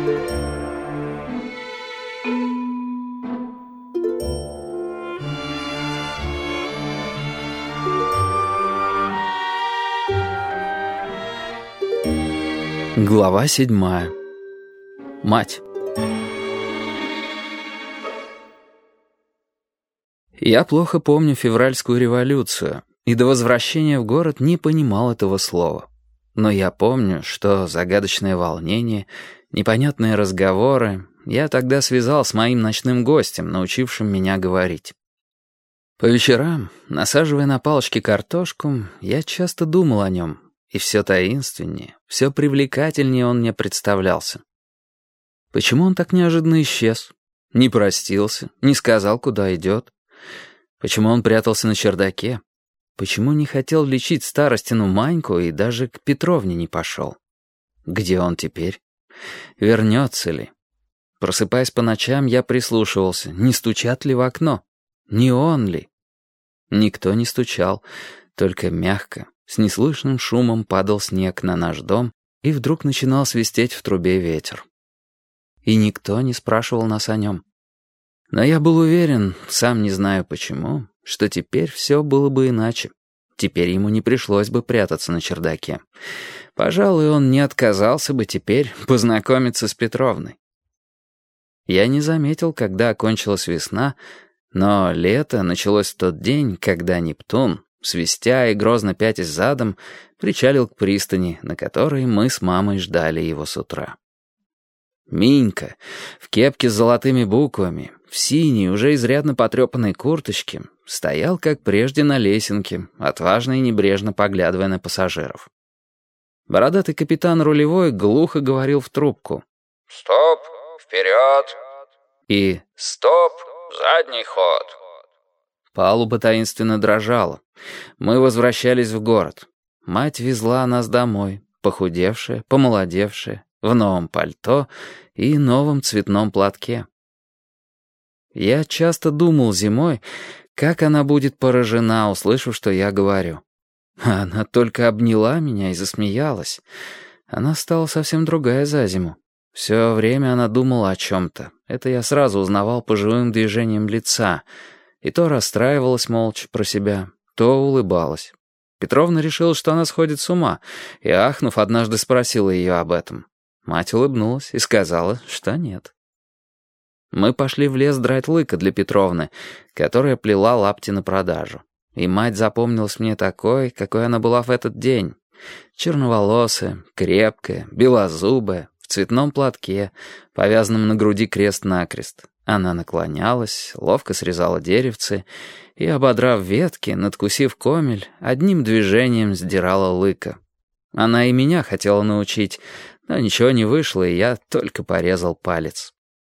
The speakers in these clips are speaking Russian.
Глава 7. Мать. Я плохо помню февральскую революцию, и до возвращения в город не понимал этого слова. Но я помню, что загадочное волнение, непонятные разговоры я тогда связал с моим ночным гостем, научившим меня говорить. По вечерам, насаживая на палочки картошку, я часто думал о нем, и все таинственнее, все привлекательнее он мне представлялся. Почему он так неожиданно исчез? Не простился, не сказал, куда идет. Почему он прятался на чердаке? Почему не хотел лечить старостину Маньку и даже к Петровне не пошел? Где он теперь? Вернется ли? Просыпаясь по ночам, я прислушивался, не стучат ли в окно? Не он ли? Никто не стучал, только мягко, с неслышным шумом падал снег на наш дом, и вдруг начинал свистеть в трубе ветер. И никто не спрашивал нас о нем. Но я был уверен, сам не знаю почему, что теперь все было бы иначе. Теперь ему не пришлось бы прятаться на чердаке. Пожалуй, он не отказался бы теперь познакомиться с Петровной. Я не заметил, когда окончилась весна, но лето началось в тот день, когда Нептун, свистя и грозно пятясь задом, причалил к пристани, на которой мы с мамой ждали его с утра. Минька, в кепке с золотыми буквами, в синей, уже изрядно потрепанной курточке, стоял, как прежде, на лесенке, отважно и небрежно поглядывая на пассажиров. Бородатый капитан рулевой глухо говорил в трубку: «Стоп, вперед!» и «Стоп, задний ход!» Палуба таинственно дрожала. Мы возвращались в город. Мать везла нас домой, похудевшая, помолодевшая, в новом пальто и новом цветном платке. Я часто думал зимой, как она будет поражена, услышав, что я говорю. Она только обняла меня и засмеялась. Она стала совсем другая за зиму. Все время она думала о чем-то. Это я сразу узнавал по живым движениям лица. И то расстраивалась молча про себя, то улыбалась. Петровна решила, что она сходит с ума, и, ахнув, однажды спросила ее об этом. Мать улыбнулась и сказала, что нет. Мы пошли в лес драть лыка для Петровны, которая плела лапти на продажу. И мать запомнилась мне такой, какой она была в этот день. Черноволосая, крепкая, белозубая, в цветном платке, повязанном на груди крест-накрест. Она наклонялась, ловко срезала деревцы и, ободрав ветки, надкусив комель, одним движением сдирала лыка. Она и меня хотела научить, но ничего не вышло, и я только порезал палец.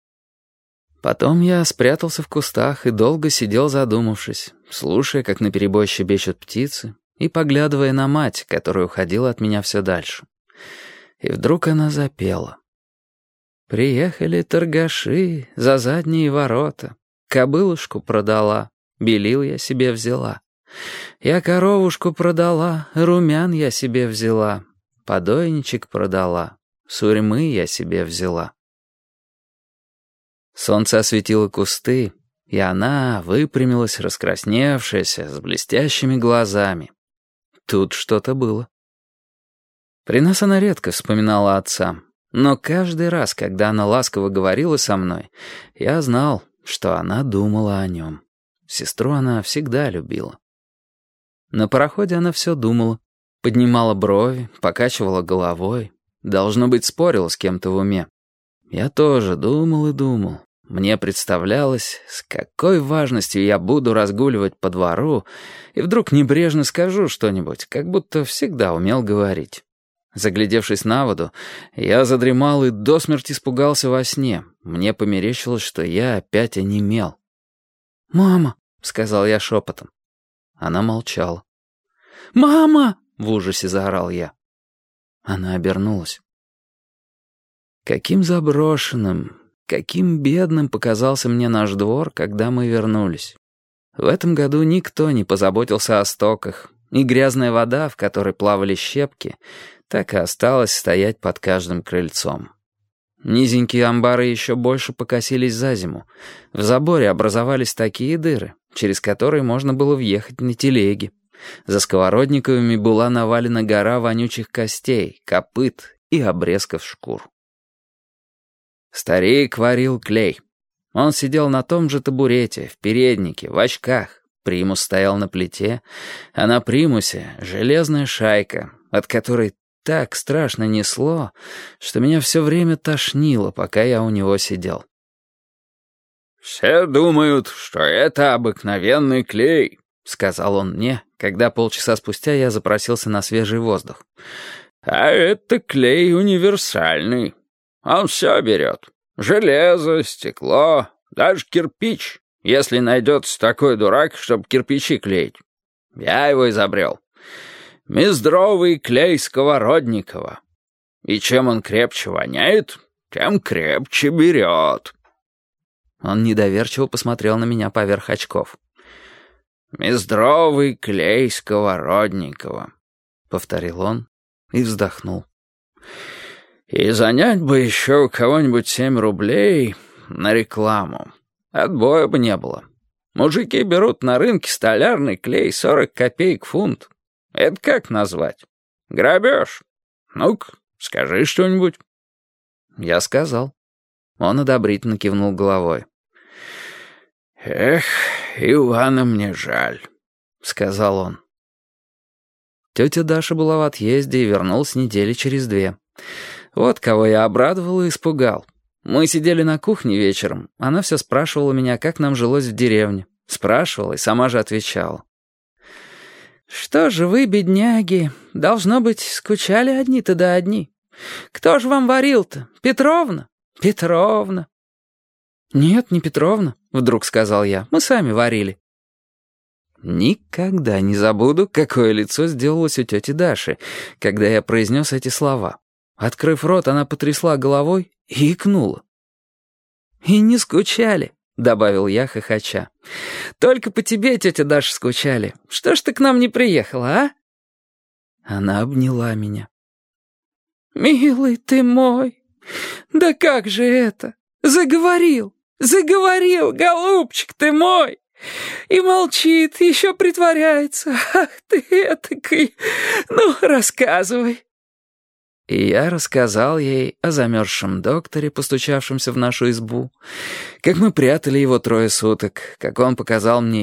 Потом я спрятался в кустах и долго сидел задумавшись, слушая, как наперебой щебечут птицы, и поглядывая на мать, которая уходила от меня все дальше. И вдруг она запела. «Приехали торгаши за задние ворота, кобылушку продала, белил я себе взяла. Я коровушку продала, румян я себе взяла, подойничек продала, сурьмы я себе взяла». Солнце осветило кусты, и она выпрямилась, раскрасневшаяся, с блестящими глазами. Тут что-то было. При нас она редко вспоминала отца, но каждый раз, когда она ласково говорила со мной, я знал, что она думала о нем. Сестру она всегда любила. На пароходе она все думала, поднимала брови, покачивала головой, должно быть, спорила с кем-то в уме. Я тоже думал и думал. Мне представлялось, с какой важностью я буду разгуливать по двору, и вдруг небрежно скажу что-нибудь, как будто всегда умел говорить. Заглядевшись на воду, я задремал и до смерти испугался во сне. Мне померещилось, что я опять онемел. «Мама!» — сказал я шепотом. Она молчала. «Мама!» — в ужасе заорал я. Она обернулась. Каким заброшенным, каким бедным показался мне наш двор, когда мы вернулись. В этом году никто не позаботился о стоках, и грязная вода, в которой плавали щепки, так и осталась стоять под каждым крыльцом. Низенькие амбары еще больше покосились за зиму. В заборе образовались такие дыры, через которые можно было въехать на телеги. За сковородниковыми была навалена гора вонючих костей, копыт и обрезков шкур. Старик варил клей. Он сидел на том же табурете, в переднике, в очках. Примус стоял на плите, а на примусе железная шайка, от которой так страшно несло, что меня все время тошнило, пока я у него сидел. «Все думают, что это обыкновенный клей», — сказал он мне, когда полчаса спустя я запросился на свежий воздух. «А это клей универсальный. Он все берет. Железо, стекло, даже кирпич, если найдется такой дурак, чтобы кирпичи клеить. Я его изобрел. Мездровый клей Сковородникова. И чем он крепче воняет, тем крепче берет». Он недоверчиво посмотрел на меня поверх очков. «Мездровый клей Сковородникова», — повторил он и вздохнул. «И занять бы еще у кого-нибудь 7 рублей на рекламу. Отбоя бы не было. Мужики берут на рынке столярный клей 40 копеек фунт. Это как назвать? Грабеж? Ну-ка, скажи что-нибудь». Я сказал. Он одобрительно кивнул головой. «Эх, Ивана мне жаль», — сказал он. Тетя Даша была в отъезде и вернулась недели через 2. Вот кого я обрадовал и испугал. Мы сидели на кухне вечером. Она все спрашивала меня, как нам жилось в деревне. Спрашивала и сама же отвечала. «Что же вы, бедняги, должно быть, скучали одни-то да одни. Кто же вам варил-то? Петровна? Петровна». «Нет, не Петровна», — вдруг сказал я. «Мы сами варили». Никогда не забуду, какое лицо сделалось у тети Даши, когда я произнес эти слова. Открыв рот, она потрясла головой и икнула. «И не скучали», — добавил я, хохоча. «Только по тебе, тетя Даша, скучали. Что ж ты к нам не приехала, а?» Она обняла меня. «Милый ты мой, да как же это? Заговорил, голубчик ты мой! И молчит, еще притворяется. Ах ты этакой! Ну, рассказывай». И я рассказал ей о замерзшем докторе, постучавшемся в нашу избу, как мы прятали его 3 суток, как он показал мне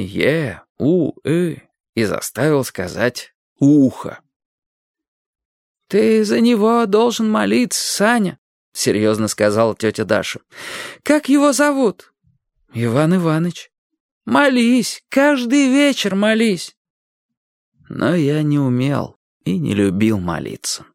и заставил сказать «ухо». «Ты за него должен молиться, Саня», — серьезно сказала тетя Даша. «Как его зовут?» «Иван Иваныч». «Молись, каждый вечер молись». Но я не умел и не любил молиться.